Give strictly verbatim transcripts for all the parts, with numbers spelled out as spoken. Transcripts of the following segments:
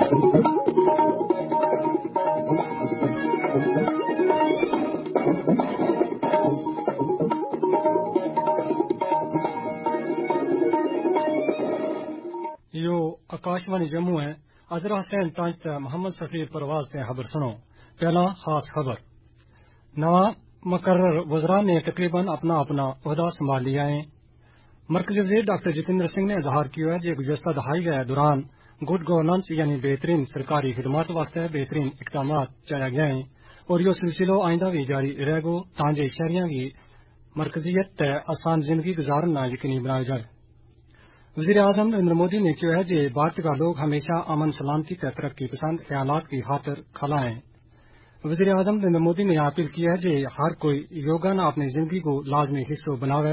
आकाशवाणी जम्मू है। अजरा हुसैन तांज ते मोहम्मद सफीर परवाज ते खबर सुनो। पहला खास खबर। नवा मुकर्रर वज़रा ने तकरीबन अपना अपना ओहदा संभाल लिया है। मरकजी वज़ीर डॉक्टर जितेंद्र सिंह ने इजहार किया है कि गुज़श्ता दहाई के दौरान गुड गवर्नेंस यानी बेहतरीन सरकारी खिदमत वास्ते बेहतरीन इकदाम चाया गया है और यो सिलसिलो आइंदा भी जारी रहेगो तांजे शहरियां की मरकजियत ते आसान जिंदगी गुजारना यकीनी बनाया जाए। वज़ीर आज़म नरेंद्र मोदी ने कहा है कि भारत का लोग हमेशा अमन सलामती ते तरक्की पसंद ख्यालात की खातिर खला हैं। वज़ीर आज़म नरेंद्र मोदी ने अपील की है कि हर कोई योगा न अपनी जिंदगी को लाजमी हिस्सा बनावे।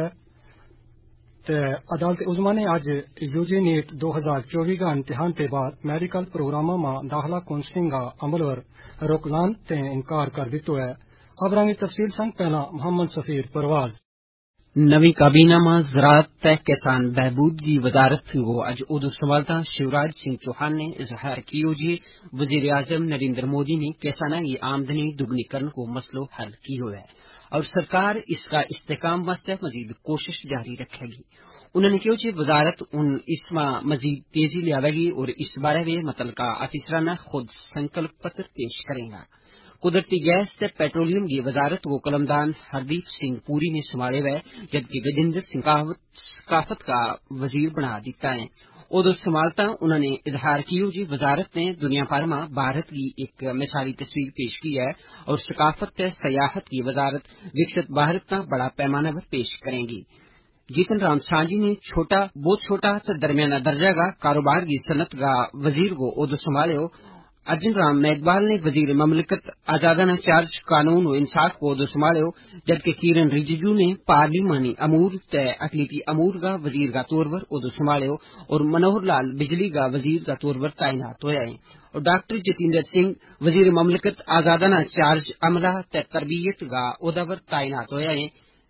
अदालत उज़्मा ने आज यूजी नीट दो हजार चौबीस का इम्तिहान के बाद मेडिकल प्रोग्रामों में दाखिला काउंसलिंग का अमल पर रोक लान ते इनकार कर दितो है। खबरां की तफसील संग पहला मोहम्मद सफीर परवाज। नवी काबीना में ज़राअत ते किसान बहबूद की वजारत को अज उदू संभालता शिवराज सिंह चौहान ने इजहार किया कि वज़ीर आज़म नरेंद्र मोदी ने किसानों की आमदनी दुगनीकरण को मसलो हल किया है और सरकार इसका इस्तेकाम वास्ते मजीद कोशिश जारी रखेगी। उन्होंने कहा कि वजारत उन इसमें मजीद तेजी लियावेगी और इस बारे में मुतलका अफसराना खुद संकल्प पत्र पेश करेगा। कुदरती गैस से पेट्रोलियम की वजारत को कलमदान हरदीप सिंह पुरी ने संभाले हुए जबकि गजेंद्र सिंह सकाफत का वजीर बना दिता है। उदो संभालता उन्होंने इजहार किया कि वजारत ने दुनिया भर में भारत की एक मिसाली तस्वीर पेश की है और सकाफत सयाहत की वजारत विकसित भारत का बड़ा पैमाना पर पेश करेंगी। जीतन राम सांझी ने छोटा बहुत छोटा तो दरमियाना दर्जा का कारोबार की सनत का वजीर को उदो संभाले। अर्जुन राम मेघवाल ने वजीर ममलिकत आजादाना चार्ज कानून और इंसाफ को उदो संभालो जबकि किरण रिजिजू ने पार्लिमानी अमूर तय अकलीती अमूर का वजीर का तौर पर उदो संभालो और मनोहर लाल बिजली का वजीर का तौर पर तैनात होया है और डॉक्टर जितेंद्र सिंह वजीर ममलिकत आजादाना चार्ज अमला तय तरबियत का उहदा पर तैनात होया है।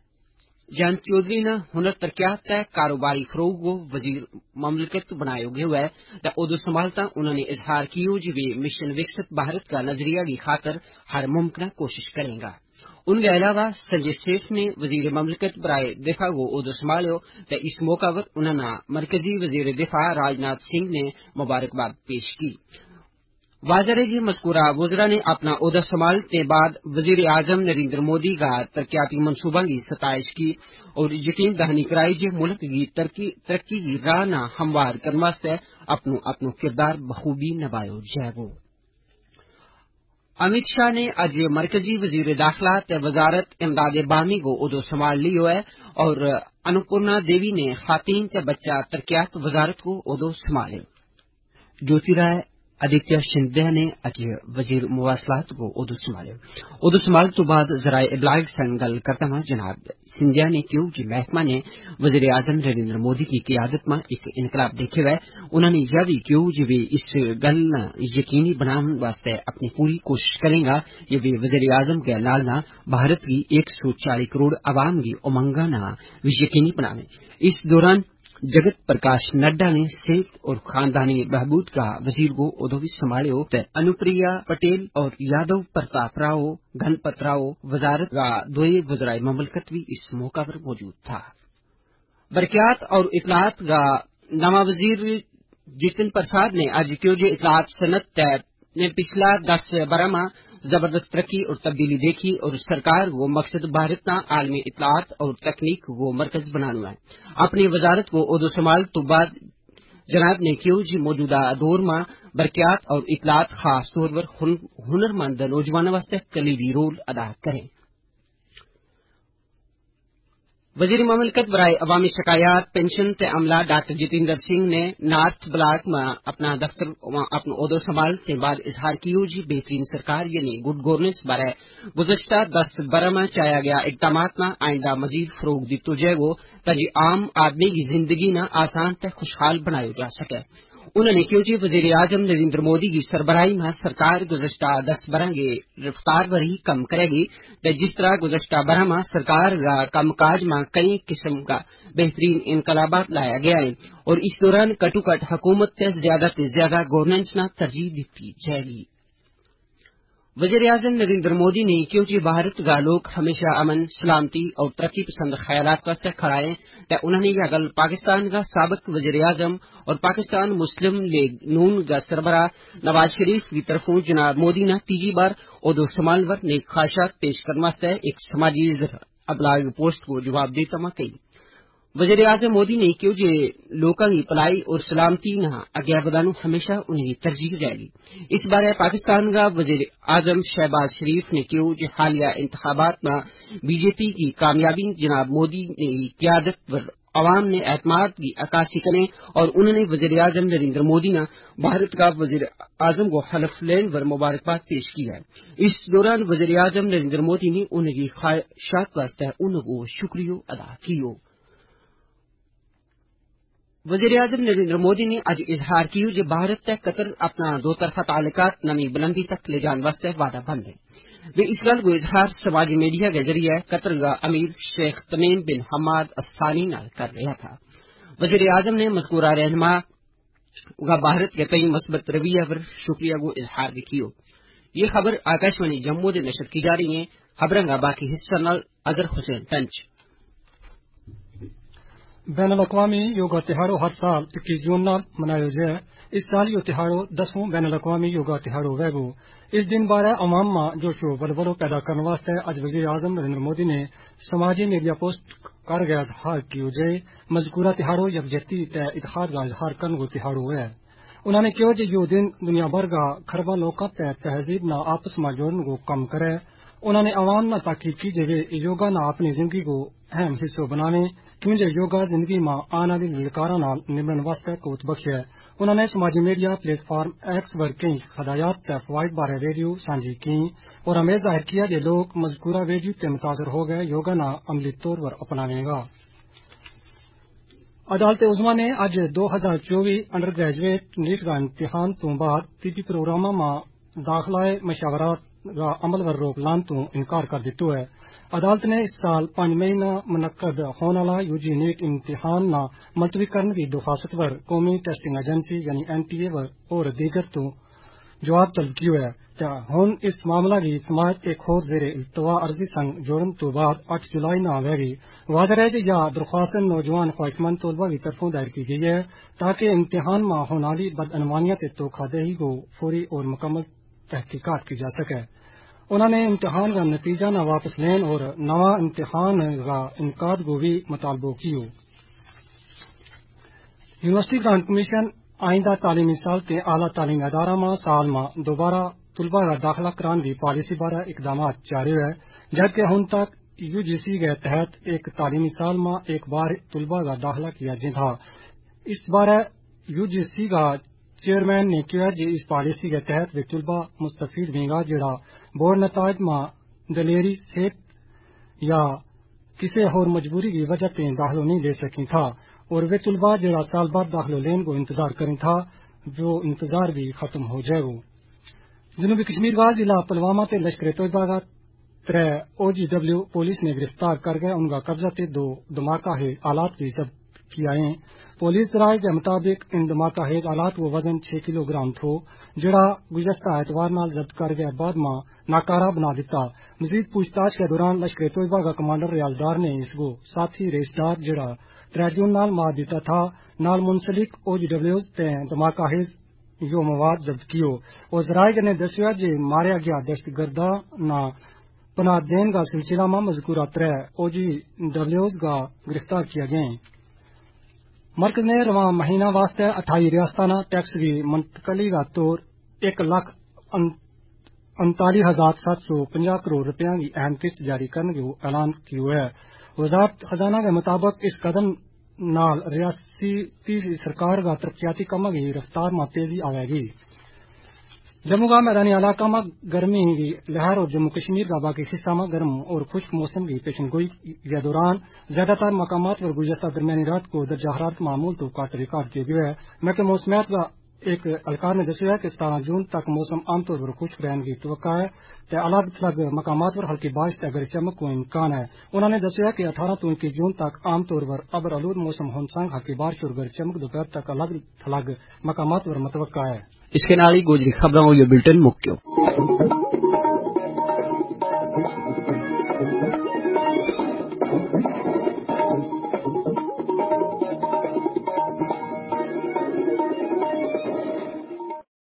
जयंत चौधरी ने हुनर तरक्यात तय कारोबारी फरोग को वजीर ममलिकत बनाया गया है। उदो संभालता उन्होंने इजहार किया कि वे मिशन विकसित भारत का नजरिया की खातर हर मुमकिन कोशिश करेंगे। उनके अलावा संजय सेठ ने वजीर ममलिकत बराए दिफा को उदो संभालो तो इस मौका पर उन्होंने मरकजी वजीर दिफा राजनाथ सिंह ने मुबारकबाद पेश की। वाजह है कि मज़कूरा वज़रा ने अपना ओहदा संभालने बाद वज़ीर आज़म नरेंद्र मोदी का तरक्याती मनसूबा की सताइश की और यकीन दहानी कराई कि मुल्क की तरक्की तरक्की की राह न हमवार करने वास्ते अपनो अपनो किरदार बखूबी निभायो जाएगो। अमित शाह ने आज मरकजी वजीर दाखिला ते वजारत इमदाद बामी को उदो संभाल लियो है और अन्नपूर्णा देवी ने खातीन ते बच्चा तरक्यात वजारत को उदो संभाले। ज्योतिराय आदित्य सिंधिया ने आज वजीर मुवासलात को उदो संभाले। उदो संभाल तो बाद जराए इब्लाग संग गल करता हुआ जनाब सिंधिया ने क्यों कि महकमा ने वजीर आजम नरेंद्र मोदी की क़ियादत में एक इनकलाब देखे हुए। उन्होंने यह भी क्यों कि वे इस गल न यकीनी बनाने वास्ते अपनी पूरी कोशिश करेंगे ये वे वजीर आजम के नाल ना भारत की एक सौ चालीस करोड़ आवाम की उमंगा न यकीनी बनावे। इस दौरान जगत प्रकाश नड्डा ने सेहत और खानदानी बहबूद का वजीर को उदोगी संभाले। अनुप्रिया पटेल और यादव प्रताप राव घनपत राव वजारत का दोए वज़राए ममलकत भी इस मौका पर मौजूद था। बरक़ियात और इतलात का नवा वजीर जितिन प्रसाद ने आज क्योंकि इतलात सनत ने पिछला दस बरह में जबरदस्त तरक्की और तब्दीली देखी और सरकार को मकसद भारत का आलमी इतलात और तकनीक को मरकज बनाना है। अपनी वजारत को उदो संभाल तो बाद जनाब ने क्यों जी मौजूदा दौर में बरक़ियात और इतलात खास तौर पर हुन, हुनरमंद नौजवानों वास्ते कलीदी रोल अदा करें। वजीर ममलिकत बराए अवामी शिकायत पेंशन ते अमला डॉक्टर जितेंद्र सिंह ने नार्थ ब्लॉक में अपना दफ्तर अपना ओहदो संभालने बाद इजहार किया कि बेहतरीन सरकार यानी गुड गवर्नेंस बारे गुज़श्ता दस बरह में चाया गया इकदाम में आइंदा मजीद फरोग दितो जाएगो ताकि आम आदमी की जिंदगी न आसान ते खुशहाल बनाया जा सके। انہوں نے کہا کہ وزیر اعظم نریندر مودی کی سربراہی میں سرکار گزشتہ دس برہ کے رفتار پر ہی کم کرے گی تے جس طرح گزشتہ برہ میں سرکار کا کام کاج میں کئی قسم کا بہترین انقلابات لایا گیا ہے اور اس دوران کٹو کٹ حکومت تے زیادہ سے زیادہ گورننس نہ ترجیح دیتی جائے گی۔ وزیر اعظم نریندر مودی نے کہا کہ بھارت کا لوگ ہمیشہ امن، سلامتی اور ترقی پسند خیالات واسطے کھڑا ہے تے انہوں نے یہ گل پاکستان کا سابق وزیر اعظم اور پاکستان مسلم لیگ نون کا سربراہ نواز شریف کی طرفوں جناب مودی نے تیجی بار عہدہ سنبھال ور نیک خواہشات پیش کرنے واسطے ایک سماجی ابلاغ پوسٹ کو جواب دیتا میں کہی۔ وزیر اعظم مودی نے کہا کہ لوگوں کی پلائی اور سلامتی نہ اگیا بدانو ہمیشہ انہیں ترجیح رہے گی۔ اس بارے پاکستان کا وزیر اعظم شہباز شریف نے کہا کہ حالیہ انتخابات میں بی جے پی کی کامیابی جناب مودی نے قیادت پر عوام نے اعتماد کی عکاسی کریں اور انہوں نے وزیر اعظم نریندر مودی نے بھارت کا وزیر اعظم کو حلف لینے پر مبارکباد پیش کی ہے۔ اس دوران وزیر اعظم نریندر مودی نے ان کی خواہشات واسطے ان کو شکریہ ادا کیا۔ وزیر اعظم نریندر مودی نے آج اظہار کیا کہ بھارت تے قطر اپنا دو طرفہ تعلقات نئی بلندی تک لے جان واسطے وعدہ بند ہے۔ وہ اس گل کو اظہار سماجی میڈیا کے ذریعے قطر کا امیر شیخ تمیم بن حماد الثانی نال کر رہا تھا۔ وزیر اعظم نے مذکورہ رہنما کا بھارت کے کئی مثبت رویہ پر شکریہ کو اظہار بھی کیا۔ یہ خبر آکاشوانی جموں سے نشر کی جا رہی ہے۔ خبروں کا باقی حصہ نال اظہر حسین ٹنچ۔ بین الاقوامی یوگا تہاڑو ہر سال اکیس جون نال منایا جائے۔ اس سال یہ تہاڑو دسواں بین الاقوامی یوگا تہاڑو ویگو۔ اس دن بارے عوام میں جوش و ولولو پیدا کرنے واسطے اج وزیر اعظم نریندر مودی نے سماجی میڈیا پوسٹ کر گیا اظہار کیو جائے مذکورہ تہاڑو یکجہتی تے اتحاد کا اظہار کرنے کو تہاڑو ہے۔ انہوں نے کہا کہ یہ دن دنیا بھر کا خربہ لوکاں تے تہذیب نہ آپس میں جوڑنے کو کم کرے۔ انہوں نے عوام نہ تاکید کی کہ یوگا نہ اپنی زندگی کو اہم حصہ بنانے کیونکہ یوگا زندگی میں آنے والی للکاراں نال نمٹن واسطے قوت بخش ہے۔ انہوں نے سماجی میڈیا پلیٹ فارم ایکس پر کئی ہدایات تے فوائد بارے ویڈیو سانجھی کی اور ہمیں ظاہر کیا کہ لوگ مذکورہ ویڈیو تے متاثر ہو گئے یوگا نہ عملی طور پر اپناویں گا۔ عدالت عظمیٰ نے اج دو ہزار چوبی انڈر گریجویٹ نیٹ کا امتحان تو بعد طبی پروگراموں میں داخلہ مشاورات کا عمل پر روک لان تو انکار کر دیتا ہے۔ عدالت نے اس سال پانچ مئی نہ منعقد ہونے والا یو جی نیٹ امتحان نہ ملتوی کرنے کی درخواست پر قومی ٹیسٹنگ ایجنسی یعنی این ٹی اے اور دیگر تو جواب طلب کیا ہے۔ ہن اس معاملہ کی سماعت ایک اور زیر التوا عرضی سنگ جوڑن تو بعد آٹھ جولائی نہ ہوئے گی۔ واضح ہے کہ یہ درخواست نوجوان خواہشمند طلبہ کی طرفوں دائر کی گئی ہے تاکہ امتحان میں ہونے والی بدعنوانیت دھوکہ دہی کو فوری اور مکمل تحقیقات کی جا سکے۔ انہوں نے امتحان کا نتیجہ نہ واپس لین اور نوا امتحان کا انعقاد کو بھی مطالبہ کیا۔ یونیورسٹی گرانٹ کمیشن آئندہ تعلیمی سال تے اعلیٰ تعلیمی ادارہ میں سال میں دوبارہ طلبہ کا داخلہ کران کی پالیسی بارے اقدامات جاری ہے جبکہ ہن تک یو جی سی کے تحت ایک تعلیمی سال میں ایک بار طلبہ کا داخلہ کیا جا تھا۔ اس بارے یو جی سی کا چیئرمین نے کہا کہ اس پالیسی کے تحت وہ طلبہ مستفید ہوئیں گا جڑا بورڈ نتائج میں دلیری صحت یا کسی اور مجبوری کی وجہ سے داخلہ نہیں لے سکی تھا اور وہ طلبہ جڑا سال بعد داخلہ لین کو انتظار کریں تھا وہ انتظار بھی ختم ہو جائے گا۔ جنوبی کشمیر کا ضلع پلوامہ تے لشکر طیبہ کا تر او جی ڈبلیو پولیس نے گرفتار کر کے ان کا قبضہ تے دو دھماکہ خیز آلات بھی ضبط کیا ہیں۔ پولیس ذرائع کے مطابق ان دھماکہ خیز آلات کو وزن چھ کلو گرام تھو جڑا گزشتہ اتوار نال ضبط کر کے بعد میں ناکارہ بنا دیتا۔ مزید پوچھ تاچھ کے دوران لشکر طیبہ کا کمانڈر ریاض ڈار نے اس کو ساتھی ریس ڈار جڑا تر جون نال مار دیتا تھا نال منسلک او جی ڈبلیو تے دھماکہ خیز یو مواد ضبط کیو اور ذرائع نے دسیا کہ ماریا گیا دہشت گردہ نہ پناہ دین کا سلسلہ میں مذکورہ تر او جی ڈبلیوز کا گرفتار کیا گئے۔ مرکز نے رواں مہینہ واسطے اٹھائی ریاستانہ ٹیکس کی منتقلی کا طور ایک لاکھ انتالی ہزار سات سو پنجا کروڑ روپیہ کی اہم قسط جاری کرنے کا اعلان کیا ہے۔ وزارت خزانہ کے مطابق اس قدم نال ریاستی سرکار کا ترقیاتی کاموں کی رفتار میں تیزی آئے گی۔ جموں کا میدانی علاقہ میں گرمی کی لہر اور جموں کشمیر کا باقی حصہ میں گرم اور خشک موسم کی پیشن گوئی کے دوران زیادہ تر مقامات پر گزشتہ درمیانی رات کو درجہ حرارت معمول تو کاٹ ریکارڈ کیے گئے۔ محکمہ موسمیات کا ایک اہلکار نے دسیا کہ ستارہ جون تک موسم عام طور پر خشک رہنے کی توقع ہے تے الگ تھلگ مقامات پر ہلکی بارش تے گرج چمک کو امکان ہے. انہوں نے دسیا کہ اٹھارہ تو اکیس جون تک عام طور پر ابر آلود موسم ہونے سنگ ہلکی بارش اور گرج چمک دوپہر تک الگ تھلگ مقامات پر متوقع ہے. اس کے نال ہی گوجری خبراں ہوئی بلٹن مکیو.